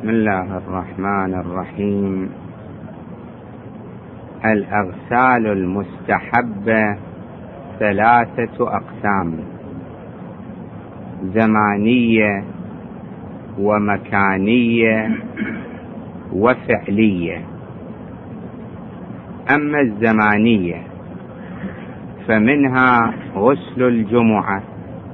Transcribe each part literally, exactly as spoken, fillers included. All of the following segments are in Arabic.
بسم الله الرحمن الرحيم. الأغسال المستحبة ثلاثة أقسام: زمانية ومكانية وفعلية. أما الزمانية فمنها غسل الجمعة،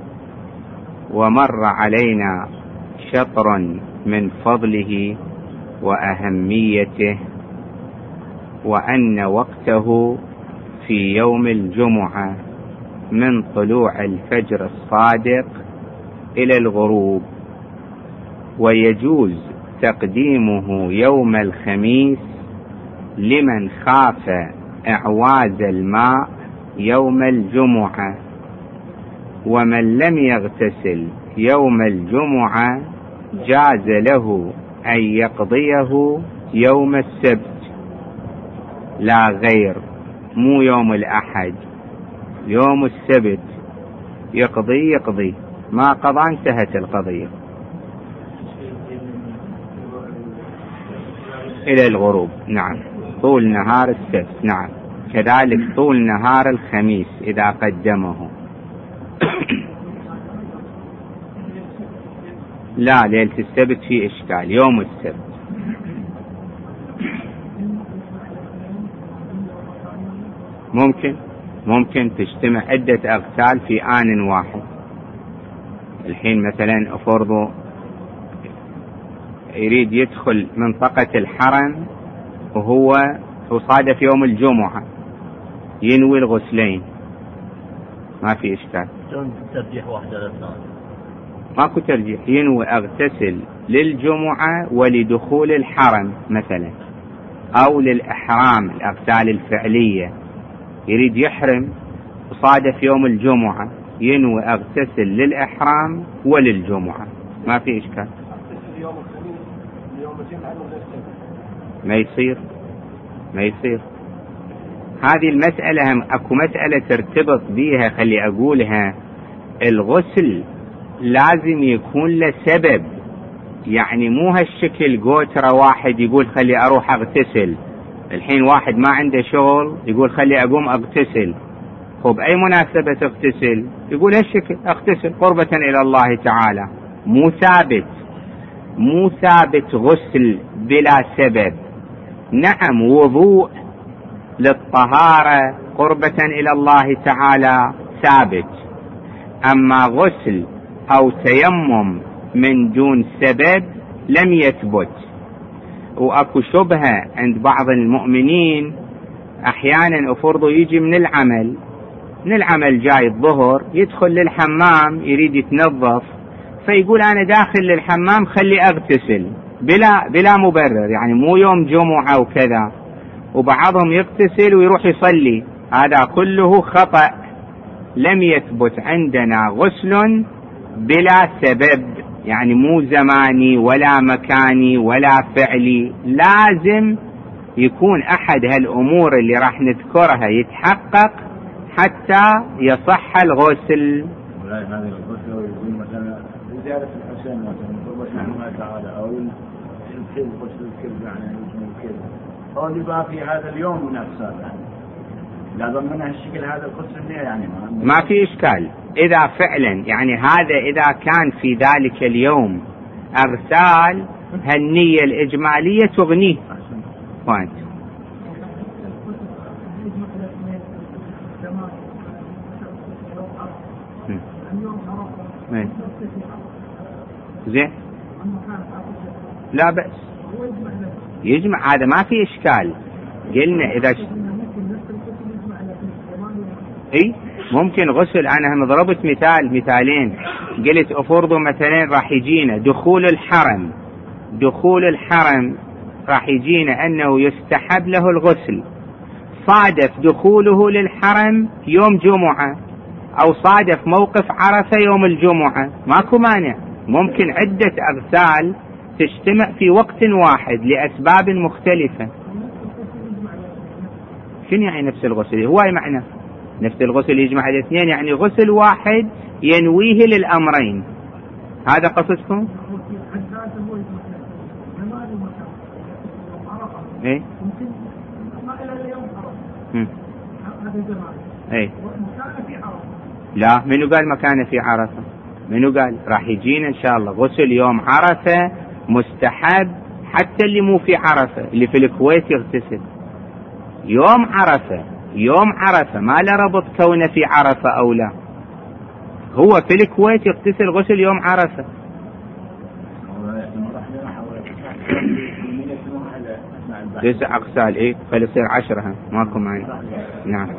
ومر علينا شطر من فضله وأهميته، وأن وقته في يوم الجمعة من طلوع الفجر الصادق إلى الغروب، ويجوز تقديمه يوم الخميس لمن خاف إعواز الماء يوم الجمعة، ومن لم يغتسل يوم الجمعة جاز له أن يقضيه يوم السبت لا غير، مو يوم الأحد، يوم السبت يقضي يقضي، ما قضى انتهت القضية إلى الغروب. نعم، طول نهار السبت. نعم، كذلك طول نهار الخميس إذا قدمه. لا، ليلة السبت في إشكال، يوم السبت. ممكن ممكن تجتمع عدة أغسال في آن واحد. الحين مثلا أفرض يريد يدخل منطقة الحرم وهو وصادف يوم الجمعة، ينوي الغسلين، ما في إشكال. ترجيح واحدة للثاني، ماكو ترجيح، ينوي أغتسل للجمعة ولدخول الحرم مثلا، أو للإحرام، الأغسال الفعلية. يريد يحرم وصادف يوم الجمعة، ينوي أغتسل للإحرام وللجمعة، ما في إشكال. ما يصير ما يصير هذه المسألة هم أكو مسألة ترتبط بيها، خلي أقولها. الغسل لازم يكون له سبب، يعني مو هالشكل قوترة واحد يقول خلي أروح أغتسل. الحين واحد ما عنده شغل يقول خلي أقوم أغتسل، خب أي مناسبة تغتسل؟ يقول هالشكل أغتسل قربة إلى الله تعالى. مو ثابت مو ثابت غسل بلا سبب. نعم، وضوء للطهارة قربة إلى الله تعالى ثابت، أما غسل أو تيمم من دون سبب لم يثبت. وأكو شبهة عند بعض المؤمنين، أحيانا أفرضوا يجي من العمل من العمل جاي الظهر، يدخل للحمام يريد يتنظف، فيقول أنا داخل للحمام خلي أغتسل بلا بلا مبرر، يعني مو يوم جمعة وكذا. وبعضهم يغتسل ويروح يصلي، هذا كله خطأ. لم يثبت عندنا غسل بلا سبب، يعني مو زماني ولا مكاني ولا فعلي، لازم يكون أحد هالأمور اللي راح نذكرها يتحقق حتى يصح الغسل. هذا الغسل يقول مثلا زيارة الحسين مثلا الله تعالى، أو الكل غسل الكل، يعني اسمه الكل، أو اللي بقى في هذا اليوم نفسه، يعني لازم من هالشكل هذا الغسل يعني ما, ما في إشكال. إذا فعلا يعني هذا إذا كان في ذلك اليوم أغسال، هالنية الإجمالية تغنيه. وانت زين، لا بأس يجمع، هذا ما في إشكال. قلنا إذا ش... اي ممكن غسل. انا هم ضربت مثال مثالين، قلت افرضوا مثلا راح يجينا دخول الحرم دخول الحرم راح يجينا انه يستحب له الغسل، صادف دخوله للحرم يوم جمعة، او صادف موقف عرفة يوم الجمعة، ماكو مانع. ممكن عدة اغسال تجتمع في وقت واحد لاسباب مختلفة. شنو يعني نفس الغسل؟ هو معنى نفس الغسل يجمع الاثنين، يعني غسل واحد ينويه للأمرين. هذا قصدكم؟ ايه ممكن ما إلى اليوم هم. هذا الزمان ايه ومكانه في عرفة. لا، منو قال مكانه في عرفة؟ منو قال؟ راح يجينا ان شاء الله غسل يوم عرفة مستحب حتى اللي مو في عرفة، اللي في الكويت يغتسل يوم عرفة. يوم عرفة ما له ربط كونه في عرفة او لا، هو في الكويت يغتسل غسل يوم عرفة. تسع اغسال ايه فليصير عشرة ماكو معي. نعم.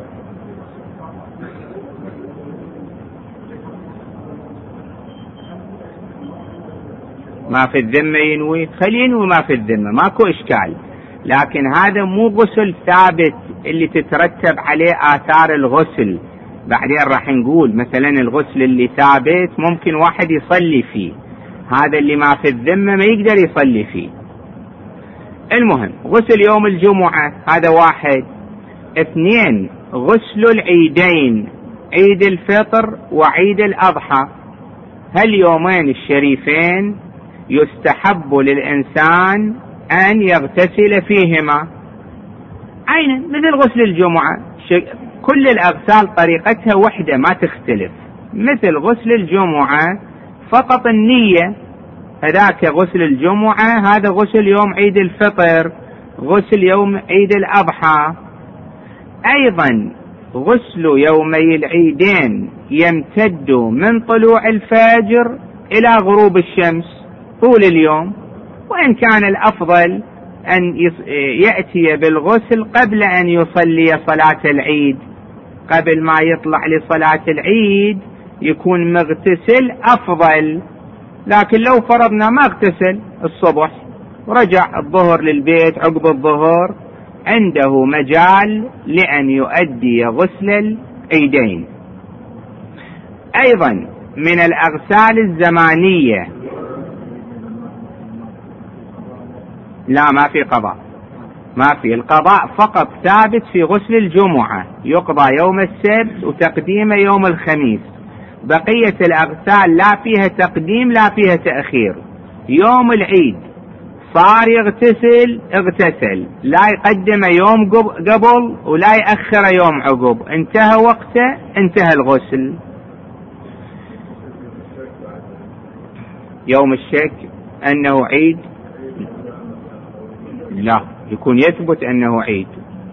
ما في الذمة ينوي، خليه ينوي ما في الذمة ماكو إشكال، لكن هذا مو غسل ثابت اللي تترتب عليه آثار الغسل. بعدين راح نقول مثلا الغسل اللي ثابت ممكن واحد يصلي فيه، هذا اللي ما في الذمة ما يقدر يصلي فيه. المهم غسل يوم الجمعة هذا واحد. اثنين، غسل العيدين، عيد الفطر وعيد الأضحى، هاليومين الشريفين يستحب للإنسان أن يغتسل فيهما عينا مثل غسل الجمعة. كل الأغسال طريقتها وحدة ما تختلف، مثل غسل الجمعة فقط النية. هذاك غسل الجمعة، هذا غسل يوم عيد الفطر، غسل يوم عيد الأضحى. أيضا غسل يومي العيدين يمتد من طلوع الفجر إلى غروب الشمس طول اليوم، وإن كان الأفضل أن يأتي بالغسل قبل أن يصلي صلاة العيد، قبل ما يطلع لصلاة العيد يكون مغتسل أفضل. لكن لو فرضنا ما اغتسل الصبح ورجع الظهر للبيت عقب الظهر، عنده مجال لأن يؤدي غسل العيدين. أيضا من الأغسال الزمانية، لا ما في قضاء، ما في القضاء، فقط ثابت في غسل الجمعة يقضى يوم السبت وتقديم يوم الخميس. بقية الأغسال لا فيها تقديم لا فيها تأخير. يوم العيد صار يغتسل اغتسل، لا يقدم يوم قبل ولا يأخر يوم عقب، انتهى وقته انتهى الغسل. يوم الشك أنه عيد، لا يكون يثبت أنه عيد.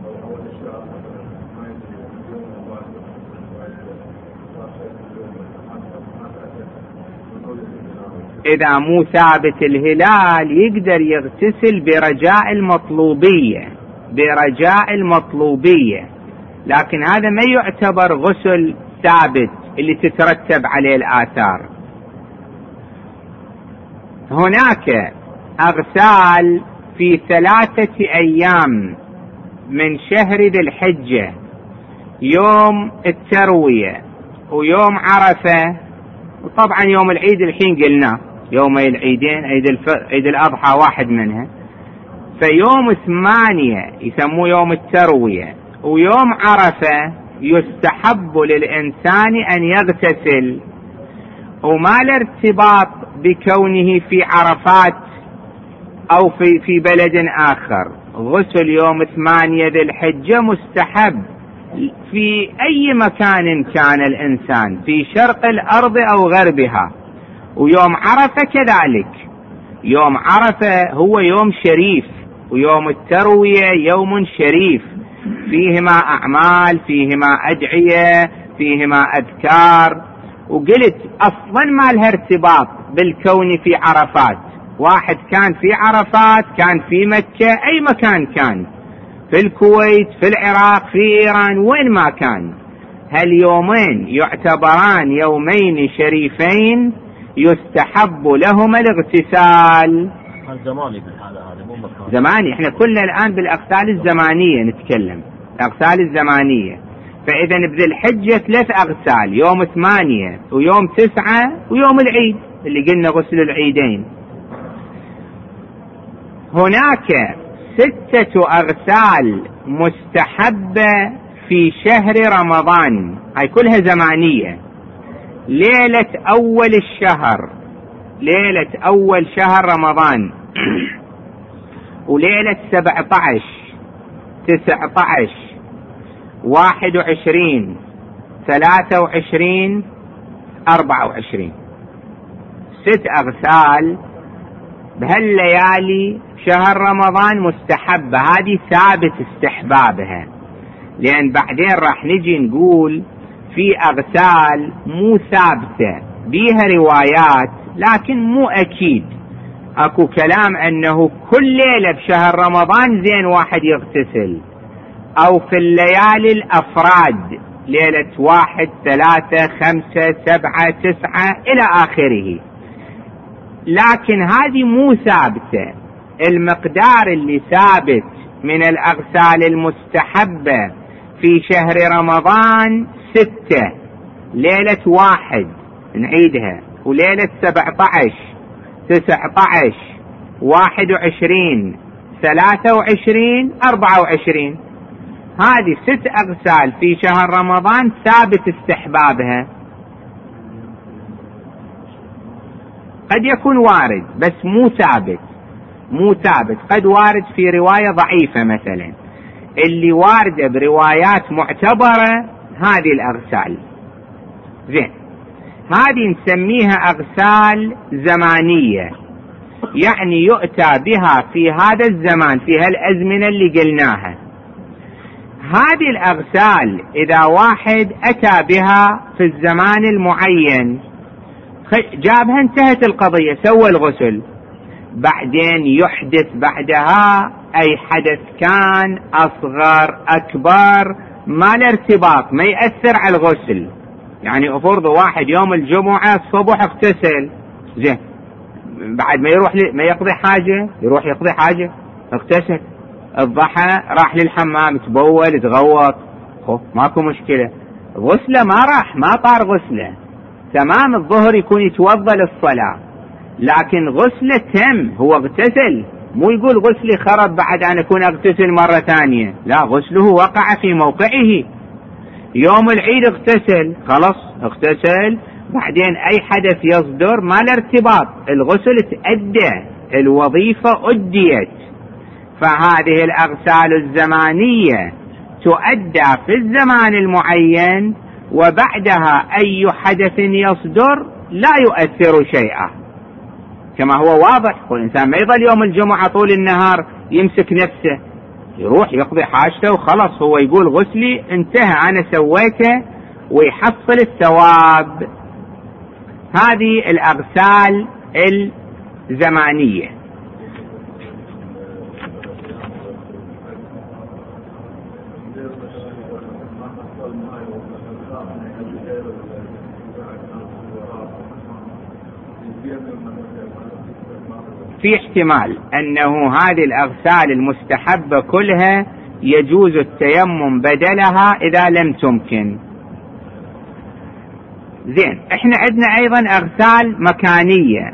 إذا مو ثابت الهلال يقدر يغتسل برجاء المطلوبية، برجاء المطلوبية، لكن هذا ما يعتبر غسل ثابت اللي تترتب عليه الآثار. هناك أغسال في ثلاثة أيام من شهر ذي الحجة، يوم التروية ويوم عرفة، وطبعا يوم العيد الحين قلنا يوم العيدين، عيد الفطر عيد الأضحى واحد منها. فيوم ثمانية يسموه يوم التروية ويوم عرفة يستحب للإنسان أن يغتسل، وما الارتباط بكونه في عرفات أو في في بلد آخر. غسل يوم ثمانية ذي الحجة مستحب في أي مكان كان الإنسان، في شرق الأرض أو غربها. ويوم عرفة كذلك، يوم عرفة هو يوم شريف، ويوم التروية يوم شريف، فيهما أعمال، فيهما أدعية، فيهما أذكار. وقلت أصلا ما لها ارتباط بالكون في عرفات، واحد كان في عرفات، كان في مكة، أي مكان كان، في الكويت، في العراق، في إيران، وين ما كان، هاليومين يعتبران يومين شريفين يستحب لهما الاغتسال. زماني بالحالة هذه مو مكان زماني، احنا كلنا الآن بالأغسال الزمانية نتكلم، الأغسال الزمانية. فإذا بذي الحجة ثلاث أغسال، يوم ثمانية ويوم تسعة ويوم العيد اللي قلنا غسل العيدين. هناك ستة أغسال مستحبة في شهر رمضان، هاي كلها زمانية. ليلة أول الشهر، ليلة أول شهر رمضان وليلة سبعة عشر تسعة عشر واحد وعشرين ثلاثة وعشرين أربعة وعشرين، ست أغسال بهالليالي شهر رمضان مستحبة. هذه ثابت استحبابها، لأن بعدين راح نجي نقول في أغسال مو ثابتة بيها روايات لكن مو أكيد. أكو كلام أنه كل ليلة بشهر رمضان زين واحد يغتسل، أو في الليالي الأفراد ليلة واحد ثلاثة خمسة سبعة تسعة إلى آخره، لكن هذه مو ثابتة. المقدار اللي ثابت من الأغسال المستحبة في شهر رمضان ستة، ليلة واحد نعيدها، وليلة سبعة عشر تسعة عشر واحد وعشرين ثلاثة وعشرين أربعة وعشرين. هذه ست أغسال في شهر رمضان ثابت استحبابها. قد يكون وارد بس مو ثابت، مو ثابت. قد وارد في رواية ضعيفة مثلا. اللي واردة بروايات معتبرة هذه الأغسال. زين، هذه نسميها أغسال زمانية، يعني يؤتى بها في هذا الزمان في هالأزمنة اللي قلناها. هذه الأغسال إذا واحد أتى بها في الزمان المعين جابها انتهت القضية، سوى الغسل، بعدين يحدث بعدها أي حدث كان أصغر أكبر ما الارتباط، ما يأثر على الغسل. يعني أفرض واحد يوم الجمعة الصبح اغتسل، زين، بعد ما يروح ما يقضي حاجة، يروح يقضي حاجة اغتسل، الضحى راح للحمام تبول تغوط، ماكو مشكلة، غسله ما راح، ما طار غسله، تمام. الظهر يكون يتوضا للصلاة، لكن غسله تم، هو اغتسل، مو يقول غسلي خرب بعد أن أكون اغتسل مرة ثانية، لا، غسله وقع في موقعه. يوم العيد اغتسل، خلص اغتسل، بعدين أي حدث يصدر ما الارتباط، الغسل تأدى، الوظيفة أديت. فهذه الأغسال الزمانية تؤدى في الزمان المعين، وبعدها أي حدث يصدر لا يؤثر شيئا، كما هو واضح. والإنسان ما يظل يوم الجمعة طول النهار يمسك نفسه، يروح يقضي حاجته وخلص، هو يقول غسلي انتهى أنا سويته، ويحصل الثواب. هذه الأغسال الزمانية. في احتمال أنه هذه الأغسال المستحبة كلها يجوز التيمم بدلها إذا لم تمكن. زين، احنا عندنا أيضا أغسال مكانية.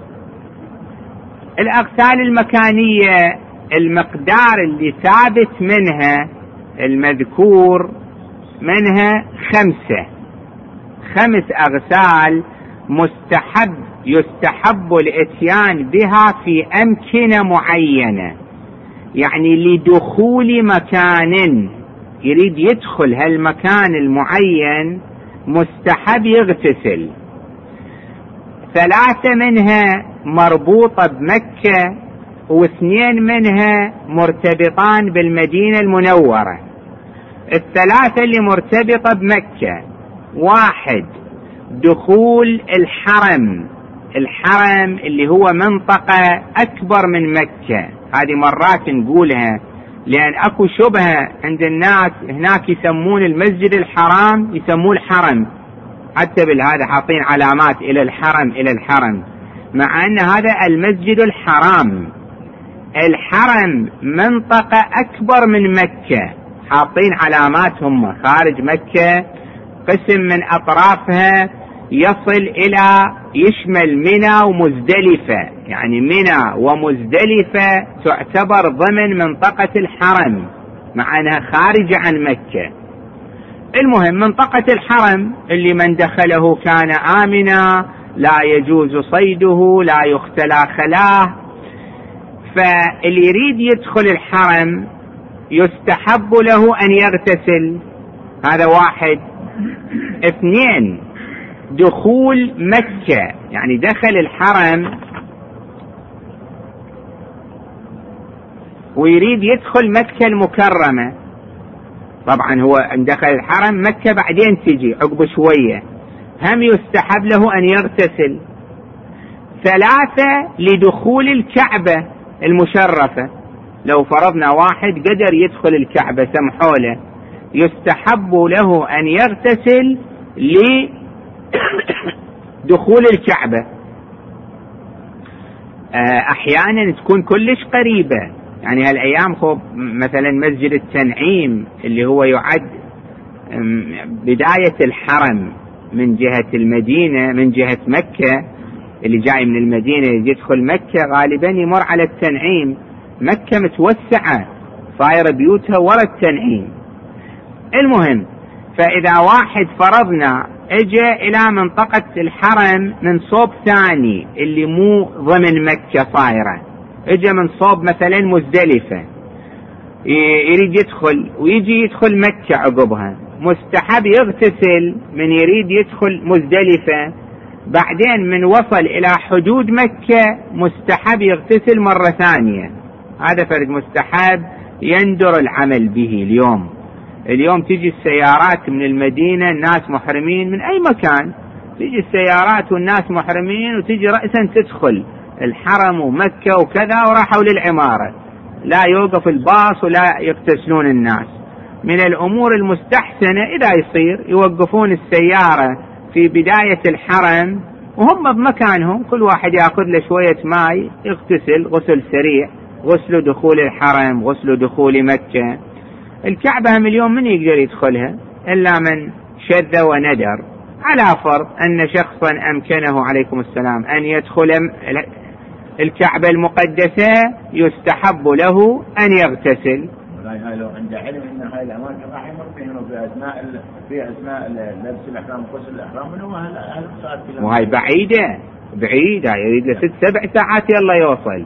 الأغسال المكانية المقدار اللي ثابت منها المذكور منها خمسة، خمس أغسال مستحب يستحب الاتيان بها في أمكنة معينة، يعني لدخول مكان يريد يدخل هالمكان المعين مستحب يغتسل. ثلاثة منها مربوطة بمكة، واثنين منها مرتبطان بالمدينة المنورة. الثلاثة اللي مرتبطة بمكة، واحد دخول الحرم، الحرم اللي هو منطقة أكبر من مكة، هذه مرات نقولها لأن أكو شبهة عند الناس هناك يسمون المسجد الحرام يسموه الحرم، حتى بالهذا حاطين علامات إلى الحرم إلى الحرم، مع أن هذا المسجد الحرام. الحرم منطقة أكبر من مكة، حاطين علامات هم خارج مكة، قسم من أطرافها يصل إلى يشمل منى ومزدلفة، يعني منى ومزدلفة تعتبر ضمن منطقة الحرم مع أنها خارجة عن مكة. المهم منطقة الحرم اللي من دخله كان آمنا، لا يجوز صيده، لا يختلى خلاه. فاللي يريد يدخل الحرم يستحب له أن يغتسل، هذا واحد. اثنين، دخول مكة، يعني دخل الحرم ويريد يدخل مكة المكرمة، طبعا هو ان دخل الحرم مكة بعدين تجي عقب شوية، هم يستحب له أن يغتسل. ثلاثة، لدخول الكعبة المشرفة، لو فرضنا واحد قدر يدخل الكعبة سمحوله، يستحب له أن يغتسل لدخول الكعبة. أحيانا تكون كلش قريبة، يعني هالأيام خب مثلا مسجد التنعيم اللي هو يعد بداية الحرم من جهة المدينة، من جهة مكة، اللي جاي من المدينة يدخل مكة غالبا يمر على التنعيم. مكة متوسعة صايرة بيوتها ورا التنعيم. المهم، فإذا واحد فرضنا اجى إلى منطقة الحرم من صوب ثاني اللي مو ضمن مكة صايرة، اجى من صوب مثلا مزدلفة، يريد يدخل ويجي يدخل مكة عقبها، مستحب يغتسل من يريد يدخل مزدلفة. بعدين من وصل إلى حدود مكة مستحب يغتسل مرة ثانية. هذا فرد مستحب يندر العمل به. اليوم اليوم تيجي السيارات من المدينة، الناس محرمين من أي مكان، تيجي السيارات والناس محرمين وتيجي رأسا تدخل الحرم ومكة وكذا وراحوا للعمارة، لا يوقف الباص ولا يغتسلون الناس. من الأمور المستحسنة إذا يصير يوقفون السيارة في بداية الحرم وهم بمكانهم، كل واحد يأخذ له شوية ماء يغتسل غسل سريع، غسل دخول الحرم، غسل دخول مكة. الكعبة هم اليوم من يقدر يدخلها إلا من شذ وندر، على فرض أن شخصا أمكنه عليكم السلام أن يدخل الكعبة المقدسة يستحب له أن يغتسل. هاي لو عنده علم ان هاي الاماكن راح يمر فيها في اثناء في اثناء لبس الاحرام وغسل الاحرام، من هو هالصار وهي بعيده بعيده يريد له ست سبع ساعات يلا يوصل،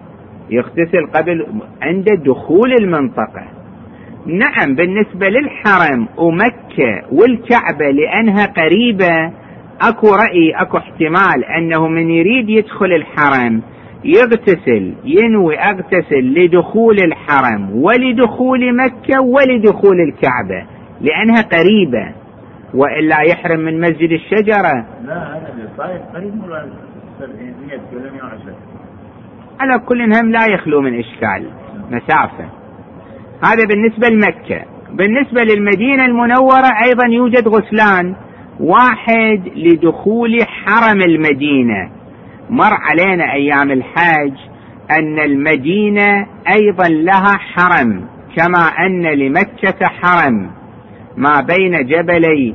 يغتسل قبل عند دخول المنطقه. نعم، بالنسبه للحرم ومكه والكعبه لانها قريبه، اكو راي اكو احتمال انه من يريد يدخل الحرم يغتسل، ينوي اغتسل لدخول الحرم ولدخول مكة ولدخول الكعبة لأنها قريبة، وإلا يحرم من مسجد الشجرة. لا هذا طيب قريب من مئة كيلومتر وعشرة. على كل هم لا يخلو من إشكال مسافة. هذا بالنسبة لمكة. بالنسبة للمدينة المنورة أيضا يوجد غسلان، واحد لدخول حرم المدينة. مر علينا أيام الحج أن المدينة أيضا لها حرم كما أن لمكة حرم ما بين جبلي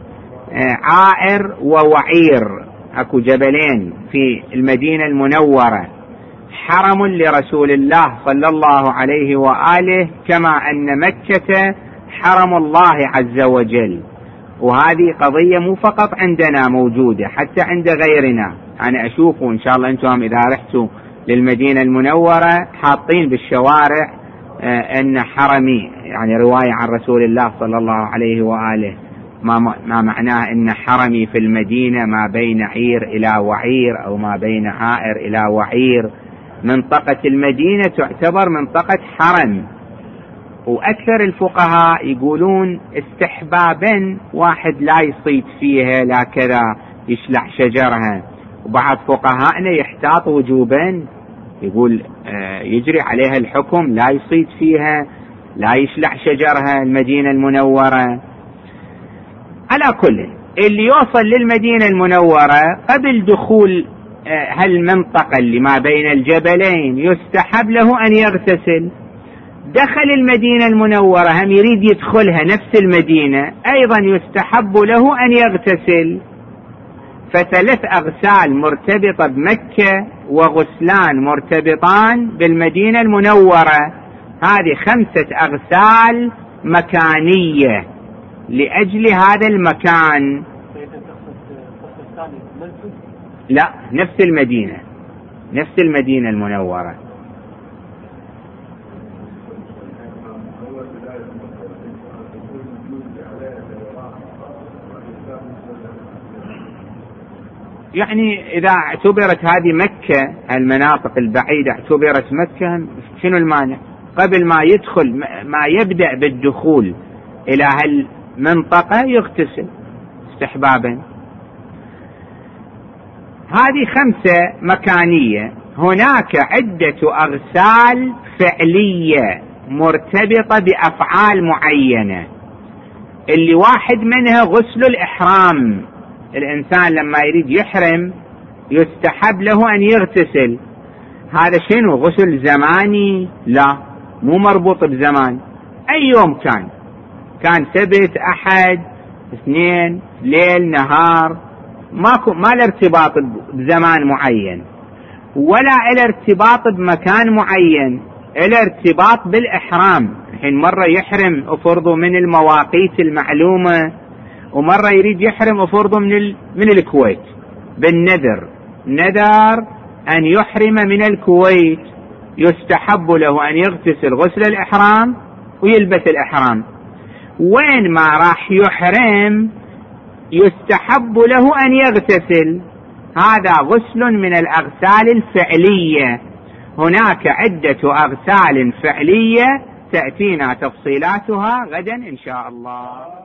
عائر ووعير، أكو جبلين في المدينة المنورة، حرم لرسول الله صلى الله عليه وآله كما أن مكة حرم الله عز وجل. وهذه قضية مو فقط عندنا موجودة، حتى عند غيرنا. أنا أشوف إن شاء الله أنتم إذا رحتوا للمدينة المنورة حاطين بالشوارع آه أن حرمي، يعني رواية عن رسول الله صلى الله عليه وآله، ما, ما معناه أن حرمي في المدينة ما بين عير إلى وعير أو ما بين عائر إلى وعير. منطقة المدينة تعتبر منطقة حرم، وأكثر الفقهاء يقولون استحبابا واحد لا يصيد فيها لا كذا يشلع شجرها، وبعض فقهاءنا يحتاط وجوبا يقول آه يجري عليها الحكم لا يصيد فيها لا يشلع شجرها المدينة المنورة. على كل اللي يوصل للمدينة المنورة قبل دخول آه هالمنطقة اللي ما بين الجبلين يستحب له أن يغتسل. دخل المدينة المنورة هم يريد يدخلها نفس المدينة أيضا يستحب له أن يغتسل. فثلاث أغسال مرتبطة بمكة وغسلان مرتبطان بالمدينة المنورة، هذه خمسة أغسال مكانية لأجل هذا المكان. لا، نفس المدينة نفس المدينة المنورة. يعني إذا اعتبرت هذه مكة، المناطق البعيدة اعتبرت مكة، شنو المانع؟ قبل ما يدخل، ما يبدأ بالدخول إلى هالمنطقة يغتسل استحبابا. هذه خمسة مكانية. هناك عدة أغسال فعلية مرتبطة بأفعال معينة، اللي واحد منها غسل الإحرام. الإنسان لما يريد يحرم يستحب له أن يغتسل. هذا شنو؟ غسل زماني؟ لا، مو مربوط بزمان، أي يوم كان، كان سبت أحد اثنين ليل نهار، ماكو ما له ارتباط بزمان معين ولا له ارتباط بمكان معين، له ارتباط بالإحرام. الحين مرة يحرم أفرضه من المواقيت المعلومة، ومرة يريد يحرم أفرضه من ال... من الكويت بالنذر، نذر أن يحرم من الكويت، يستحب له أن يغتسل غسل الإحرام ويلبس الإحرام. وين ما راح يحرم يستحب له أن يغتسل. هذا غسل من الأغسال الفعلية. هناك عدة أغسال فعلية تأتينا تفصيلاتها غدا إن شاء الله.